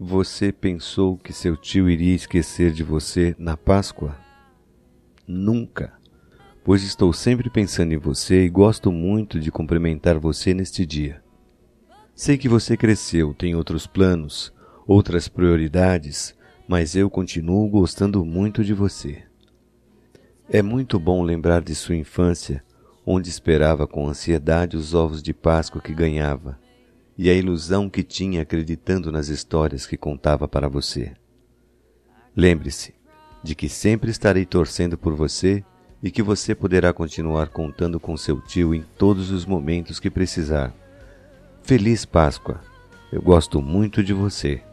Você pensou que seu tio iria esquecer de você na Páscoa? Nunca, pois estou sempre pensando em você e gosto muito de cumprimentar você neste dia. Sei que você cresceu, tem outros planos, outras prioridades, mas eu continuo gostando muito de você. É muito bom lembrar de sua infância, onde esperava com ansiedade os ovos de Páscoa que ganhava, e a ilusão que tinha acreditando nas histórias que contava para você. Lembre-se de que sempre estarei torcendo por você e que você poderá continuar contando com seu tio em todos os momentos que precisar. Feliz Páscoa! Eu gosto muito de você.